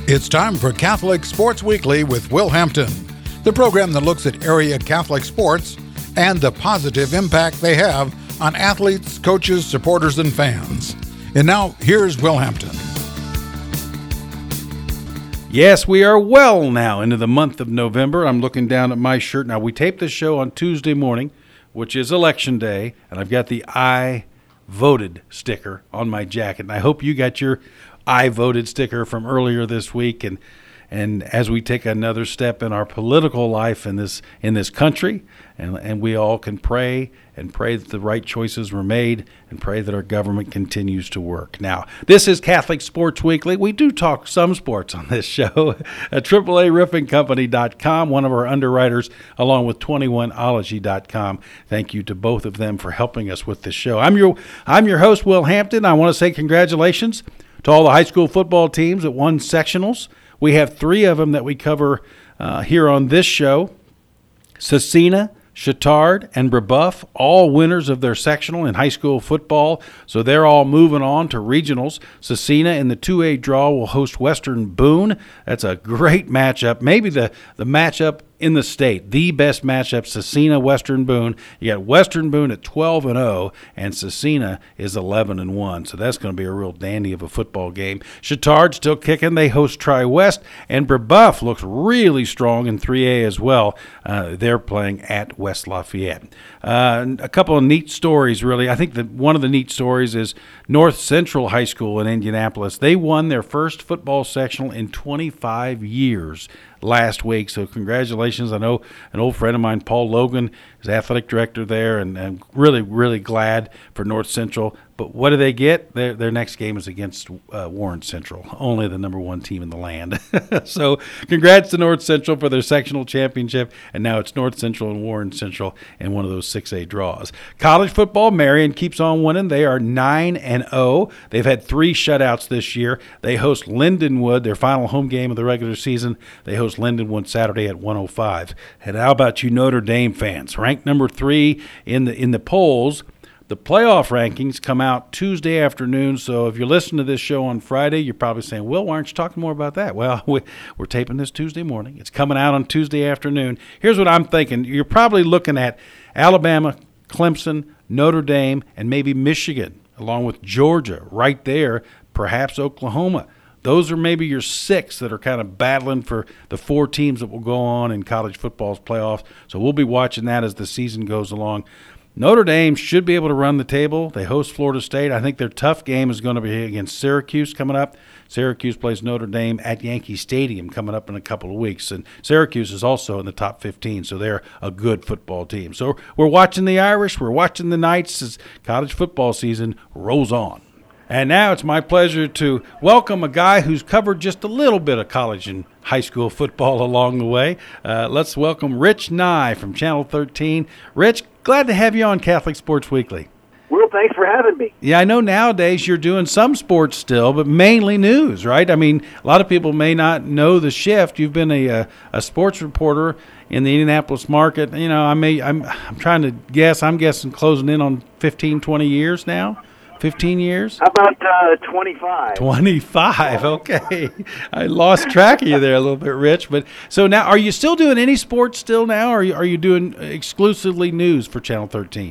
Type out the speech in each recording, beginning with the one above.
It's time for Catholic Sports Weekly with Will Hampton, the program that looks at area Catholic sports and the positive impact they have on athletes, coaches, supporters, and fans. And now, here's Will Hampton. Yes, we are well now into the month of November. I'm looking down at my shirt. Now, we tape this show on Tuesday morning, which is Election Day, and I've got the I voted sticker on my jacket. And I hope you got your I voted sticker from earlier this week. And as we take another step in our political life in this country, and we all can pray that the right choices were made and pray that our government continues to work. Now, this is Catholic Sports Weekly. We do talk some sports on this show. At AAARoofingCompany.com, one of our underwriters, along with 21ology.com. Thank you to both of them for helping us with this show. I'm your host, Will Hampton. I want to say congratulations to all the high school football teams that won sectionals. We have three of them that we cover here on this show. Scecina, Chittard, and Brebeuf, all winners of their sectional in high school football, so they're all moving on to regionals. Scecina in the 2A draw will host Western Boone. That's a great matchup, maybe the matchup in the state, the best matchup, Scecina, Western Boone. You got Western Boone at 12-0, and Scecina is 11-1. So that's going to be a real dandy of a football game. Chittard still kicking. They host Tri-West, and Brebeuf looks really strong in 3A as well. They're playing at West Lafayette. A couple of neat stories, really. I think that one of the neat stories is North Central High School in Indianapolis. They won their first football sectional in 25 years last week, so congratulations. I know an old friend of mine, Paul Logan, is athletic director there, and really, really glad for North Central. But what do they get? Their next game is against Warren Central, only the number one team in the land. So congrats to North Central for their sectional championship, and now it's North Central and Warren Central in one of those 6A draws. College football, Marion keeps on winning. They are 9-0. They've had 3 shutouts this year. They host Lindenwood, their final home game of the regular season. They host Lindenwood Saturday at 1:05. And how about you Notre Dame fans? Ranked number 3 in the polls. The playoff rankings come out Tuesday afternoon, so if you're listening to this show on Friday, you're probably saying, Will, why aren't you talking more about that? Well, we're taping this Tuesday morning. It's coming out on Tuesday afternoon. Here's what I'm thinking. You're probably looking at Alabama, Clemson, Notre Dame, and maybe Michigan, along with Georgia right there, perhaps Oklahoma. Those are maybe your 6 that are kind of battling for the 4 teams that will go on in college football's playoffs. So we'll be watching that as the season goes along. Notre Dame should be able to run the table. They host Florida State. I think their tough game is going to be against Syracuse coming up. Syracuse plays Notre Dame at Yankee Stadium coming up in a couple of weeks. And Syracuse is also in the top 15, so they're a good football team. So we're watching the Irish. We're watching the Knights as college football season rolls on. And now it's my pleasure to welcome a guy who's covered just a little bit of college and high school football along the way. Let's welcome Rich Nye from Channel 13. Rich, glad to have you on Catholic Sports Weekly. Well, thanks for having me. Yeah, I know nowadays you're doing some sports still, but mainly news, right? I mean, a lot of people may not know the shift. You've been a sports reporter in the Indianapolis market. You know, I'm trying to guess. I'm guessing closing in on 15, 20 years now. 15 years? How about 25? 25, okay. I lost track of you there a little bit, Rich. But so now, are you still doing any sports still now, or are you doing exclusively news for Channel 13?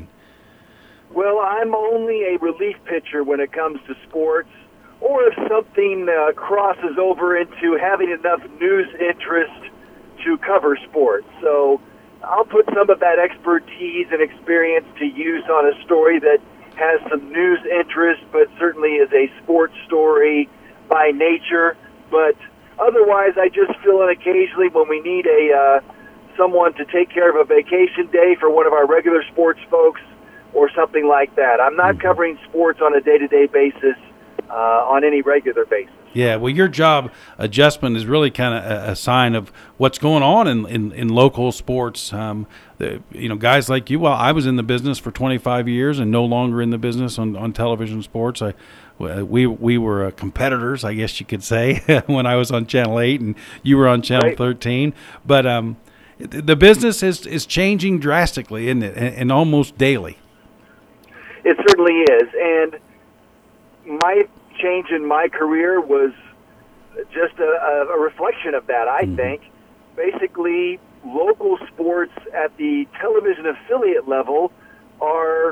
Well, I'm only a relief pitcher when it comes to sports, or if something crosses over into having enough news interest to cover sports. So I'll put some of that expertise and experience to use on a story that has some news interest, but certainly is a sports story by nature. But otherwise, I just fill in occasionally when we need someone to take care of a vacation day for one of our regular sports folks or something like that. I'm not covering sports on a day-to-day basis on any regular basis. Yeah, well, your job adjustment is really kind of a sign of what's going on in local sports. Guys like you, well, I was in the business for 25 years and no longer in the business on television sports. We were competitors, I guess you could say, when I was on Channel 8 and you were on Channel 13. But the business is changing drastically, isn't it, and almost daily. It certainly is, and my change in my career was just a reflection of that, I think. Basically, local sports at the television affiliate level are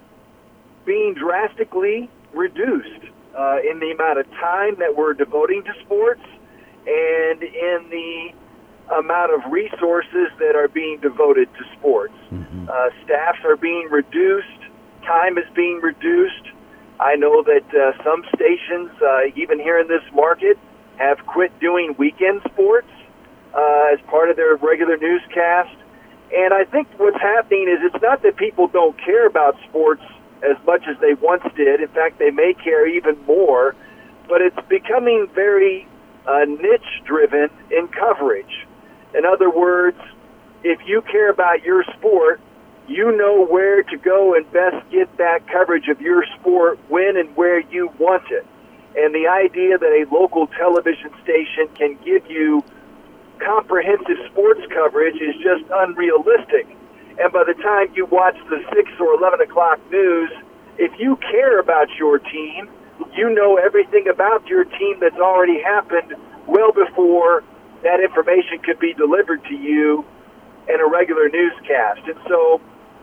being drastically reduced in the amount of time that we're devoting to sports and in the amount of resources that are being devoted to sports. Staffs are being reduced. Time is being reduced. I know that some stations, even here in this market, have quit doing weekend sports as part of their regular newscast. And I think what's happening is it's not that people don't care about sports as much as they once did. In fact, they may care even more, but it's becoming very niche-driven in coverage. In other words, if you care about your sport, you know where to go and best get that coverage of your sport when and where you want it. And the idea that a local television station can give you comprehensive sports coverage is just unrealistic. And by the time you watch the 6 or 11 o'clock news, if you care about your team, you know everything about your team that's already happened well before that information could be delivered to you in a regular newscast. And so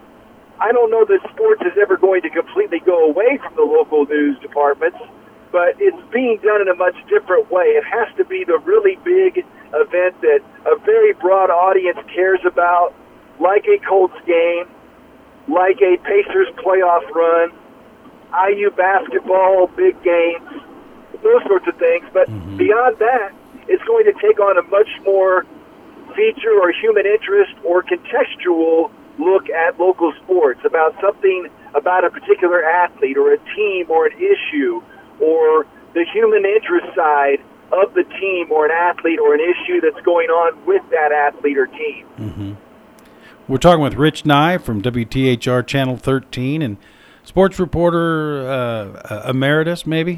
I don't know that sports is ever going to completely go away from the local news departments, but it's being done in a much different way. It has to be the really big event that a very broad audience cares about, like a Colts game, like a Pacers playoff run, IU basketball, big games, those sorts of things. But beyond that, it's going to take on a much more feature or human interest or contextual look at local sports, about something about a particular athlete or a team or an issue or the human interest side of the team or an athlete or an issue that's going on with that athlete or team. We're talking with Rich Nye from WTHR Channel 13 and sports reporter emeritus, maybe,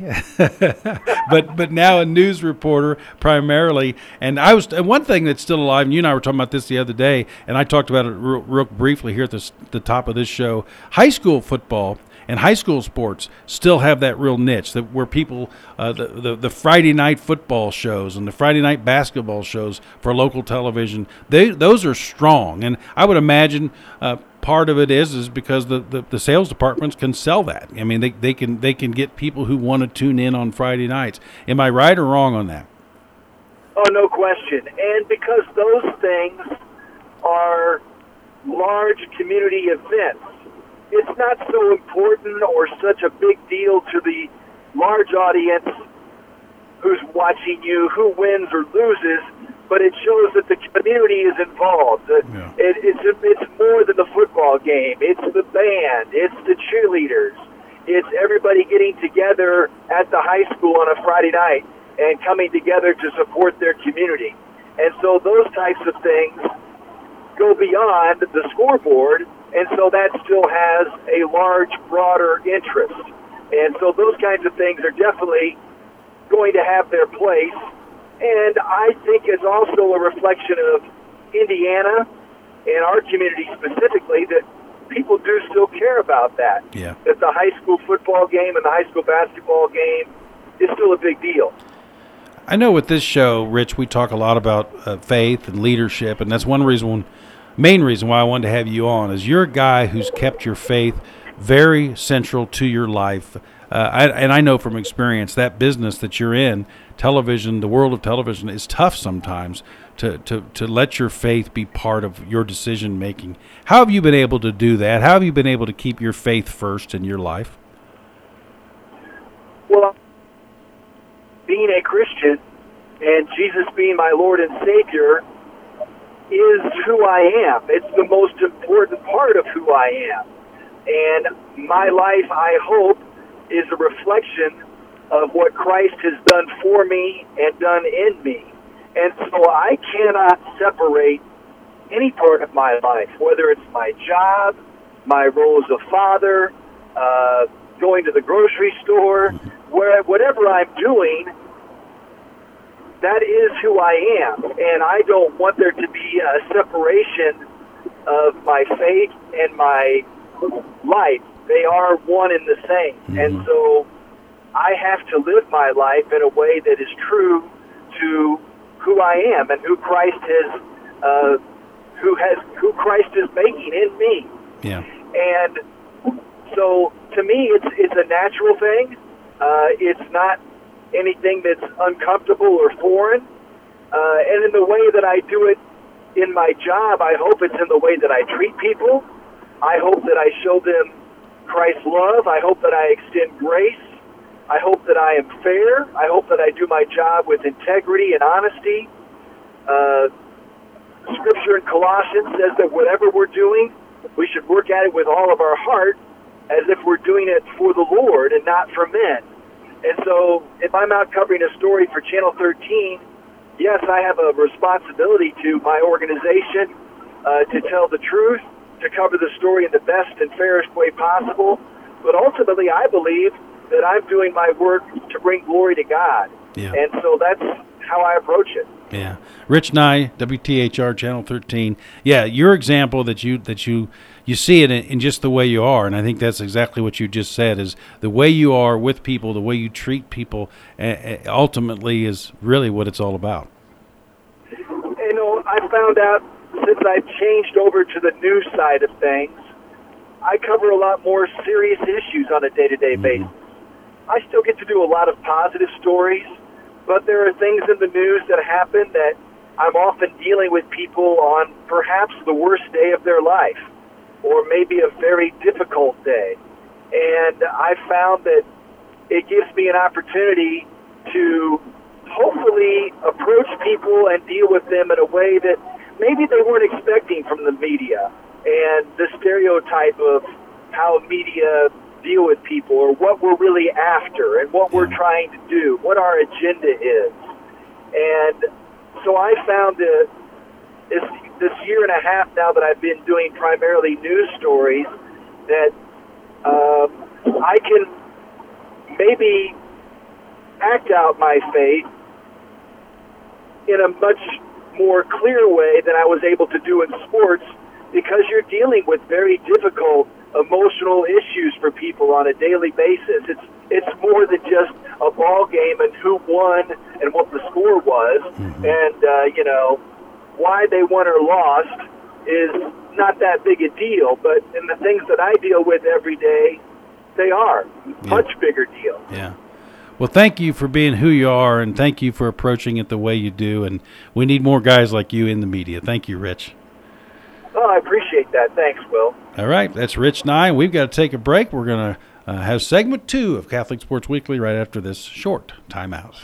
but now a news reporter primarily. And one thing that's still alive, and you and I were talking about this the other day, and I talked about it real briefly here at the top of this show. High school football and high school sports still have that real niche that where people the Friday night football shows and the Friday night basketball shows for local television, those are strong. And I would imagine part of it is because the sales departments can sell that. I mean, they can get people who want to tune in on Friday nights. Am I right or wrong on that? Oh, no question. And because those things are large community events, it's not so important or such a big deal to the large audience who's watching you, who wins or loses, but it shows that the community is involved. Yeah. It's more than the football game. It's the band. It's the cheerleaders. It's everybody getting together at the high school on a Friday night and coming together to support their community. And so those types of things go beyond the scoreboard, and so that still has a large, broader interest. And so those kinds of things are definitely going to have their place. And I think it's also a reflection of Indiana and our community specifically that people do still care about that. Yeah. That the high school football game and the high school basketball game is still a big deal. I know with this show, Rich, we talk a lot about faith and leadership, and that's main reason why I wanted to have you on is you're a guy who's kept your faith very central to your life. And I know from experience that business that you're in, television, the world of television, is tough sometimes to let your faith be part of your decision making. How have you been able to do that? How have you been able to keep your faith first in your life? Well, being a Christian and Jesus being my Lord and Savior is who I am. It's the most important part of who I am. And my life, I hope, is a reflection of what Christ has done for me and done in me. And so I cannot separate any part of my life, whether it's my job, my role as a father, going to the grocery store, whatever I'm doing, that is who I am. And I don't want there to be a separation of my faith and my life. They are one and the same. And so I have to live my life in a way that is true to who I am and who Christ is making in me. Yeah. And so to me, it's a natural thing. It's not anything that's uncomfortable or foreign. And in the way that I do it in my job, I hope it's in the way that I treat people. I hope that I show them Christ's love. I hope that I extend grace. I hope that I am fair. I hope that I do my job with integrity and honesty. Scripture in Colossians says that whatever we're doing, we should work at it with all of our heart, as if we're doing it for the Lord and not for men. And so if I'm out covering a story for Channel 13, yes, I have a responsibility to my organization to tell the truth, to cover the story in the best and fairest way possible. But ultimately, I believe that I'm doing my work to bring glory to God. Yeah. And so that's how I approach it. Yeah. Rich Nye, WTHR Channel 13. Yeah, your example that you see it in just the way you are, and I think that's exactly what you just said, is the way you are with people, the way you treat people, ultimately is really what it's all about. You know, I found out since I've changed over to the news side of things, I cover a lot more serious issues on a day-to-day basis. I still get to do a lot of positive stories, but there are things in the news that happen that I'm often dealing with people on perhaps the worst day of their life, or maybe a very difficult day. And I found that it gives me an opportunity to hopefully approach people and deal with them in a way that maybe they weren't expecting from the media, and the stereotype of how media deal with people, or what we're really after, and what we're trying to do, what our agenda is. And so I found that this year and a half now that I've been doing primarily news stories, that I can maybe act out my faith in a much more clear way than I was able to do in sports, because you're dealing with very difficult emotional issues for people on a daily basis. It's more than just a ball game and who won and what the score was, and why they won or lost is not that big a deal. But in the things that I deal with every day, they are much bigger deal. Yeah. Well, thank you for being who you are, and thank you for approaching it the way you do. And we need more guys like you in the media. Thank you, Rich. Oh, I appreciate that. Thanks, Will. All right, that's Rich Nye. We've got to take a break. We're going to have segment 2 of Catholic Sports Weekly right after this short timeout.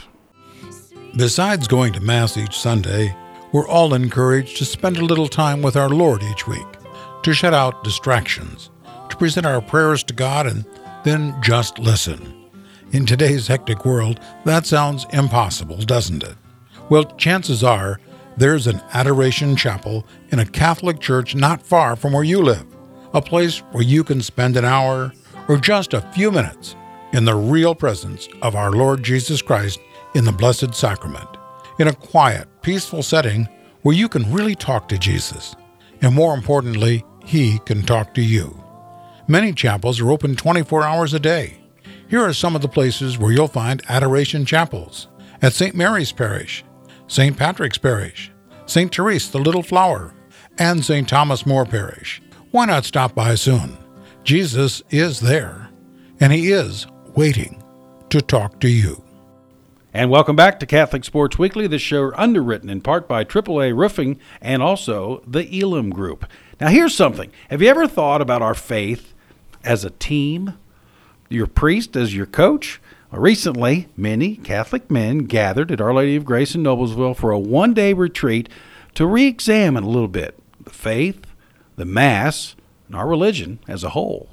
Besides going to Mass each Sunday, we're all encouraged to spend a little time with our Lord each week, to shut out distractions, to present our prayers to God, and then just listen. In today's hectic world, that sounds impossible, doesn't it? Well, chances are there's an adoration chapel in a Catholic church not far from where you live, a place where you can spend an hour or just a few minutes in the real presence of our Lord Jesus Christ in the Blessed Sacrament, in a quiet, peaceful setting where you can really talk to Jesus, and more importantly, He can talk to you. Many chapels are open 24 hours a day. Here are some of the places where you'll find adoration chapels: at St. Mary's Parish, St. Patrick's Parish, St. Therese the Little Flower, and St. Thomas More Parish. Why not stop by soon? Jesus is there, and He is waiting to talk to you. And welcome back to Catholic Sports Weekly. This show underwritten in part by AAA Roofing and also the Elam Group. Now here's something. Have you ever thought about our faith as a team? Your priest as your coach? Recently, many Catholic men gathered at Our Lady of Grace in Noblesville for a one-day retreat to re-examine a little bit the faith, the Mass, and our religion as a whole.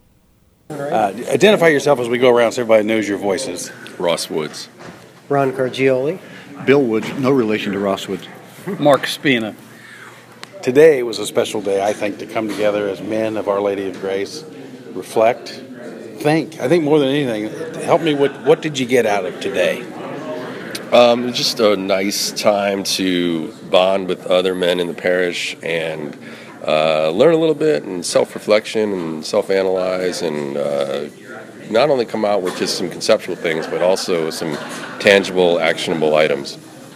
Identify yourself as we go around so everybody knows your voices. Ross Woods. Ron Cargioli. Bill Woods, no relation to Ross Woods. Mark Spina. Today was a special day, I think, to come together as men of Our Lady of Grace, reflect, think. I think more than anything, help me with what did you get out of today? Just a nice time to bond with other men in the parish and learn a little bit, and self-reflection and self-analyze, and not only come out with just some conceptual things, but also some tangible, actionable items.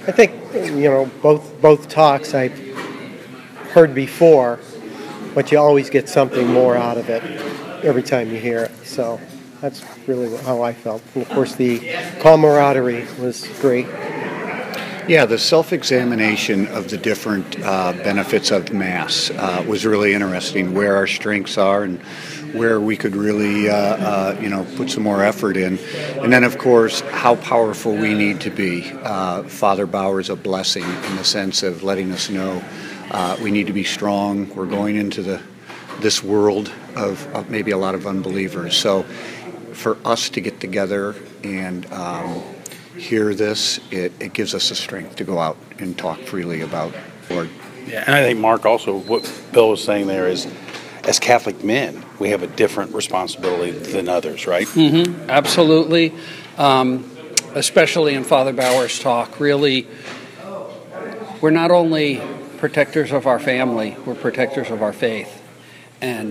I think, both talks I've heard before, but you always get something more out of it every time you hear it. So that's really how I felt. And of course, the camaraderie was great. Yeah, the self-examination of the different benefits of Mass was really interesting, where our strengths are and where we could really, put some more effort in. And then, of course, how powerful we need to be. Father Bauer is a blessing in the sense of letting us know we need to be strong. We're going into this world of maybe a lot of unbelievers. So for us to get together and hear this, it gives us the strength to go out and talk freely about the Lord. Yeah, and I think, Mark, also what Bill was saying there is, as Catholic men, we have a different responsibility than others, right? Mm-hmm. Absolutely. Especially in Father Bauer's talk, really, we're not only protectors of our family, we're protectors of our faith. And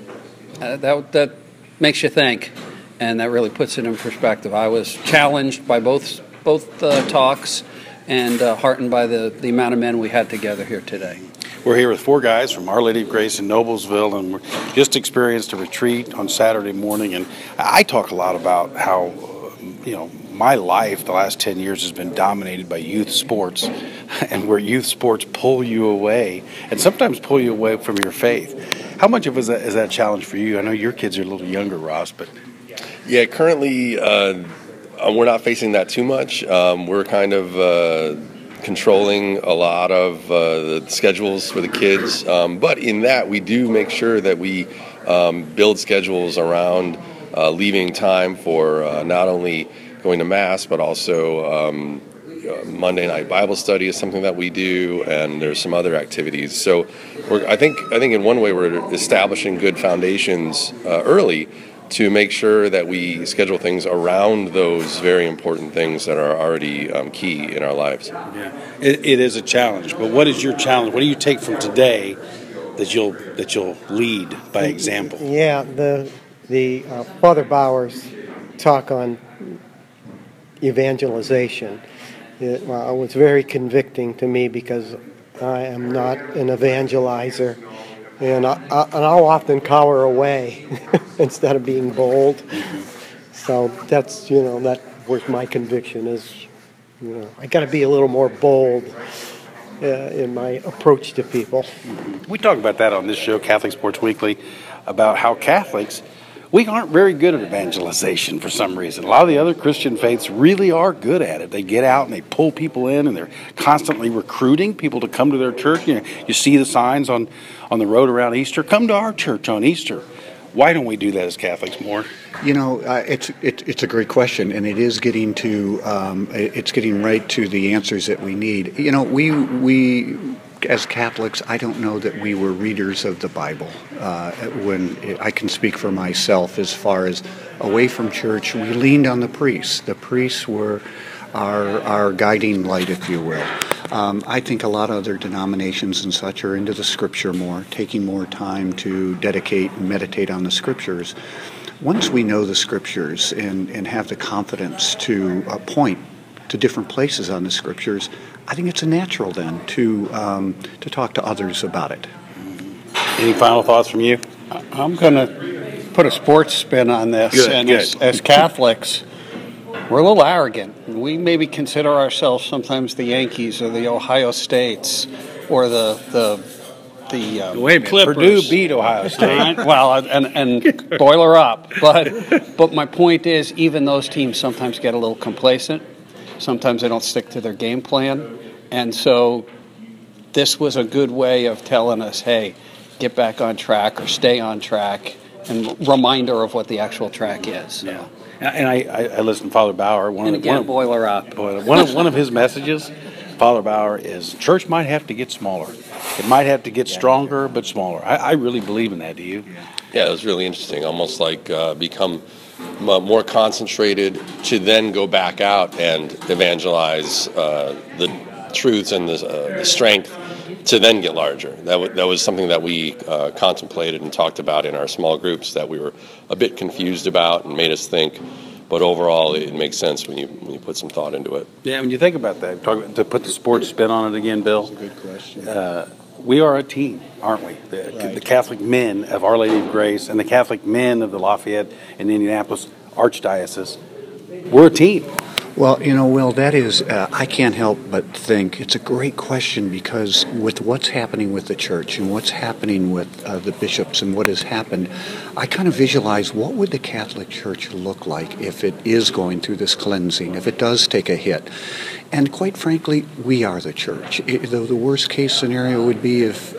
that makes you think, and that really puts it in perspective. I was challenged by both talks and heartened by the amount of men we had together here today. We're here with 4 guys from Our Lady of Grace in Noblesville, and we just experienced a retreat on Saturday morning. And I talk a lot about how, my life the last 10 years has been dominated by youth sports, and where youth sports pull you away, and sometimes pull you away from your faith. How much of is that a challenge for you? I know your kids are a little younger, Ross, but... Yeah, currently we're not facing that too much. We're kind of controlling a lot of the schedules for the kids. But in that, we do make sure that we build schedules around leaving time for not only going to Mass, but also Monday night Bible study is something that we do, and there's some other activities. So I think in one way we're establishing good foundations early to make sure that we schedule things around those very important things that are already key in our lives. Yeah, it is a challenge. But what is your challenge? What do you take from today that you'll lead by example? Yeah, the Father Bauer's talk on evangelization, it was very convicting to me because I am not an evangelizer. And I'll often cower away instead of being bold. So that's, that was my conviction is, I got to be a little more bold in my approach to people. We talk about that on this show, Catholic Sports Weekly, about how Catholics, we aren't very good at evangelization for some reason. A lot of the other Christian faiths really are good at it. They get out and they pull people in, and they're constantly recruiting people to come to their church. You see the signs on the road around Easter. Come to our church on Easter. Why don't we do that as Catholics more? It's a great question, and it is getting to it's getting right to the answers that we need. We as Catholics, I don't know that we were readers of the Bible. When I can speak for myself, as far as away from church, we leaned on the priests. The priests were our guiding light, if you will. I think a lot of other denominations and such are into the Scripture more, taking more time to dedicate and meditate on the Scriptures. Once we know the Scriptures and have the confidence to point to different places on the Scriptures, I think it's a natural then to talk to others about it. Any final thoughts from you? I'm going to put a sports spin on this. Good. As Catholics, we're a little arrogant. We maybe consider ourselves sometimes the Yankees or the Ohio States or the Clippers. Purdue beat Ohio State. Well, and boiler up. But my point is, even those teams sometimes get a little complacent. Sometimes they don't stick to their game plan. And so this was a good way of telling us, hey, get back on track or stay on track, and reminder of what the actual track is. Yeah. And I listened to Father Bauer. Boiler up. One of his messages, Father Bauer, is church might have to get smaller. It might have to get stronger, but smaller. I really believe in that. Do you? Yeah, it was really interesting. Almost like become more concentrated to then go back out and evangelize the truths and the strength to then get larger. That was something that we contemplated and talked about in our small groups that we were a bit confused about, and made us think, but overall, it makes sense when you put some thought into it. Yeah, when you think about that, to put the sports spin on it again, Bill. That's a good question. We are a team, aren't we? The Catholic men of Our Lady of Grace and the Catholic men of the Lafayette and Indianapolis Archdiocese. We're a team. Well, Will, that is, I can't help but think it's a great question, because with what's happening with the church and what's happening with the bishops and what has happened, I kind of visualize what would the Catholic Church look like if it is going through this cleansing, if it does take a hit. And quite frankly, we are the church. The worst case scenario would be if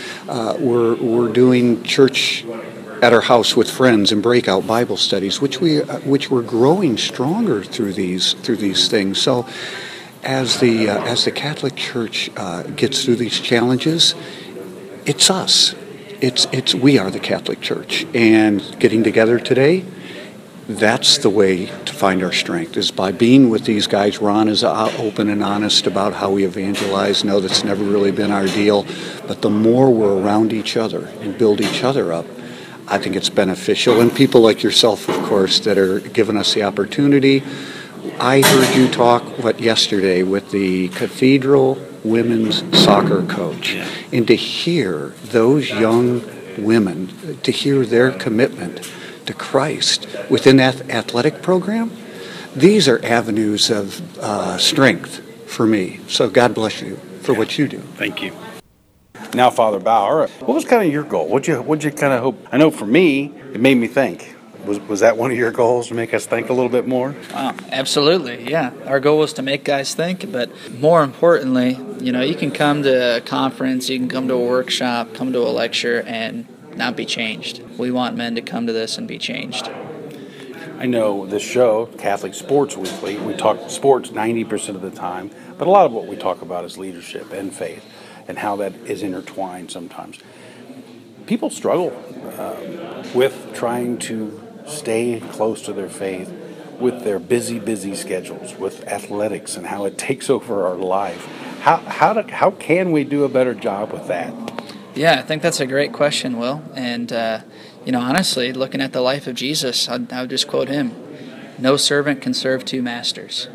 we're doing church at our house with friends and breakout Bible studies, which we're growing stronger through these things. So, as the Catholic Church gets through these challenges, it's us. It's we are the Catholic Church, and getting together today, that's the way to find our strength, is by being with these guys. Ron is open and honest about how we evangelize. No, that's never really been our deal, but the more we're around each other and build each other up, I think it's beneficial. And people like yourself, of course, that are giving us the opportunity. I heard you talk yesterday with the Cathedral women's soccer coach, and to hear those young women, to hear their commitment to Christ within that athletic program, these are avenues of strength for me. So God bless you for what you do. Thank you. Now, Father Bauer, what was kind of your goal? What'd you kind of hope? I know for me, it made me think. Was that one of your goals, to make us think a little bit more? Absolutely, yeah. Our goal was to make guys think, but more importantly, you can come to a conference, you can come to a workshop, come to a lecture, and not be changed. We want men to come to this and be changed. I know this show, Catholic Sports Weekly, we talk sports 90% of the time, but a lot of what we talk about is leadership and faith, and how that is intertwined sometimes. People struggle with trying to stay close to their faith with their busy schedules, with athletics and how it takes over our life. How can we do a better job with that? Yeah, I think that's a great question, Will. And, honestly, looking at the life of Jesus, I would just quote him, "No servant can serve two masters."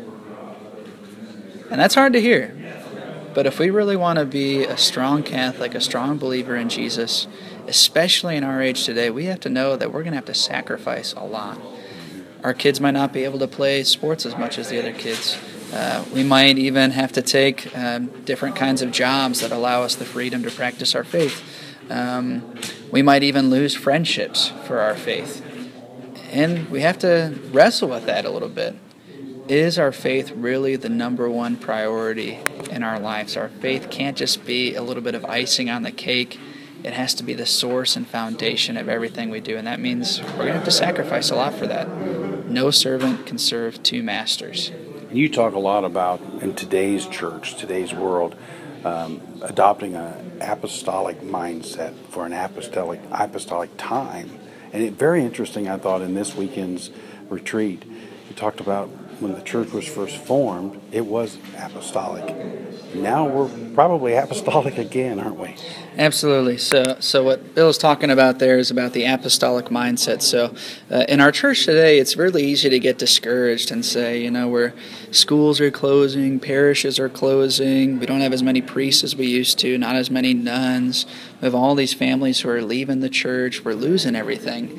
And that's hard to hear. But if we really want to be a strong Catholic, a strong believer in Jesus, especially in our age today, we have to know that we're going to have to sacrifice a lot. Our kids might not be able to play sports as much as the other kids. We might even have to take different kinds of jobs that allow us the freedom to practice our faith. We might even lose friendships for our faith. And we have to wrestle with that a little bit. Is our faith really the number one priority in our lives? Our faith can't just be a little bit of icing on the cake. It has to be the source and foundation of everything we do, and that means we're going to have to sacrifice a lot for that. No servant can serve two masters. You talk a lot about, in today's church, today's world, adopting an apostolic mindset for an apostolic time. And it's very interesting, I thought, in this weekend's retreat. You talked about when the church was first formed, it was apostolic. Now we're probably apostolic again, aren't we? Absolutely. So what Bill is talking about there is about the apostolic mindset. So in our church today, it's really easy to get discouraged and say, where schools are closing, parishes are closing, we don't have as many priests as we used to, not as many nuns. We have all these families who are leaving the church, we're losing everything.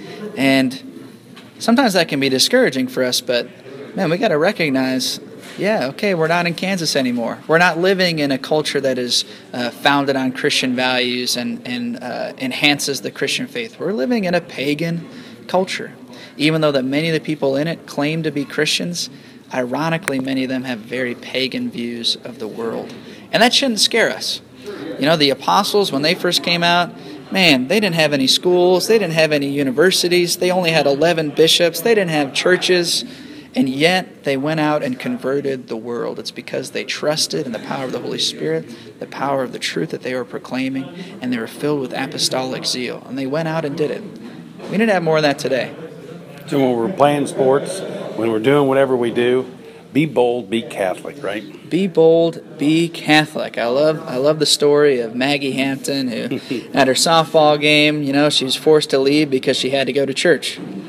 And sometimes that can be discouraging for us, but man, we got to recognize, we're not in Kansas anymore. We're not living in a culture that is founded on Christian values and enhances the Christian faith. We're living in a pagan culture. Even though that many of the people in it claim to be Christians, ironically, many of them have very pagan views of the world. And that shouldn't scare us. The apostles, when they first came out, man, they didn't have any schools. They didn't have any universities. They only had 11 bishops. They didn't have churches. And yet they went out and converted the world. It's because they trusted in the power of the Holy Spirit, the power of the truth that they were proclaiming, and they were filled with apostolic zeal. And they went out and did it. We need to have more of that today. So when we're playing sports, when we're doing whatever we do, be bold, be Catholic, right? Be bold, be Catholic. I love the story of Maggie Hampton, who at her softball game, she was forced to leave because she had to go to church.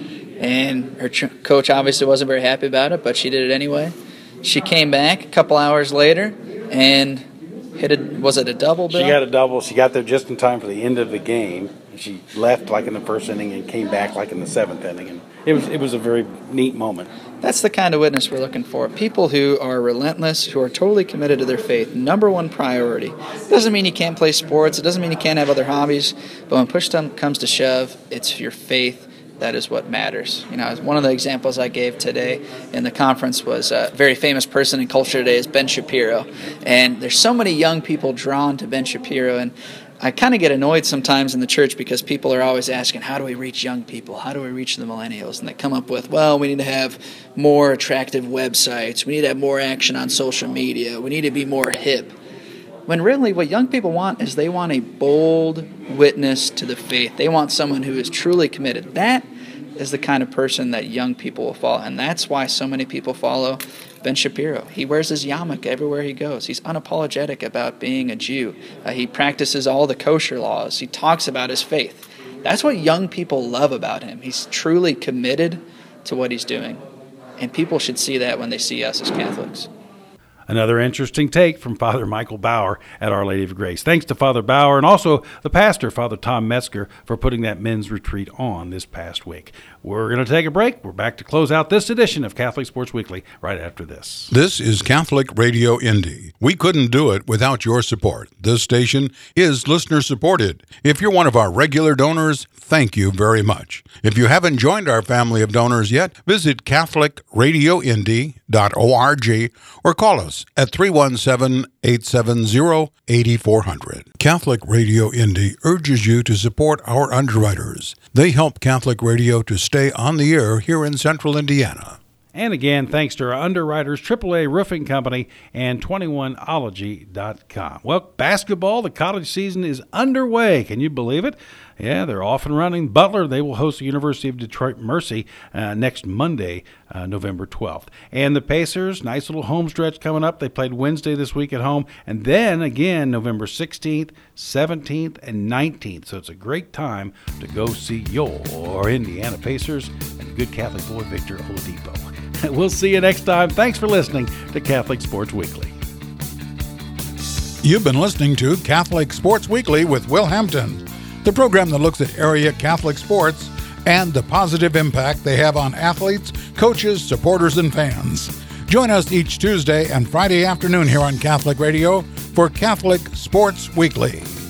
and her coach obviously wasn't very happy about it, but she did it anyway. She came back a couple hours later and was it a double, Bill? She got a double. She got there just in time for the end of the game. She left like in the first inning and came back like in the seventh inning. And it was a very neat moment. That's the kind of witness we're looking for. People who are relentless, who are totally committed to their faith. Number one priority. Doesn't mean you can't play sports. It doesn't mean you can't have other hobbies. But when push comes to shove, it's your faith. That is what matters. You know, one of the examples I gave today in the conference was a very famous person in culture today is Ben Shapiro. And there's so many young people drawn to Ben Shapiro. And I kind of get annoyed sometimes in the church because people are always asking, how do we reach young people? How do we reach the millennials? And they come up with, well, we need to have more attractive websites. We need to have more action on social media. We need to be more hip. When really what young people want is they want a bold witness to the faith. They want someone who is truly committed. That is the kind of person that young people will follow. And that's why so many people follow Ben Shapiro. He wears his yarmulke everywhere he goes. He's unapologetic about being a Jew. He practices all the kosher laws. He talks about his faith. That's what young people love about him. He's truly committed to what he's doing. And people should see that when they see us as Catholics. Another interesting take from Father Michael Bauer at Our Lady of Grace. Thanks to Father Bauer and also the pastor, Father Tom Metzger, for putting that men's retreat on this past week. We're going to take a break. We're back to close out this edition of Catholic Sports Weekly right after this. This is Catholic Radio Indy. We couldn't do it without your support. This station is listener-supported. If you're one of our regular donors, thank you very much. If you haven't joined our family of donors yet, visit CatholicRadioIndy.org or call us at 317-870-8400. Catholic Radio Indy urges you to support our underwriters. They help Catholic Radio to stay on the air here in Central Indiana. And again, thanks to our underwriters, AAA Roofing Company and 21ology.com. Well, basketball, the college season is underway. Can you believe it? Yeah, they're off and running. Butler, they will host the University of Detroit Mercy next Monday, November 12th. And the Pacers, nice little home stretch coming up. They played Wednesday this week at home. And then again, November 16th, 17th, and 19th. So it's a great time to go see your Indiana Pacers and good Catholic boy Victor Oladipo. We'll see you next time. Thanks for listening to Catholic Sports Weekly. You've been listening to Catholic Sports Weekly with Will Hampton, the program that looks at area Catholic sports and the positive impact they have on athletes, coaches, supporters, and fans. Join us each Tuesday and Friday afternoon here on Catholic Radio for Catholic Sports Weekly.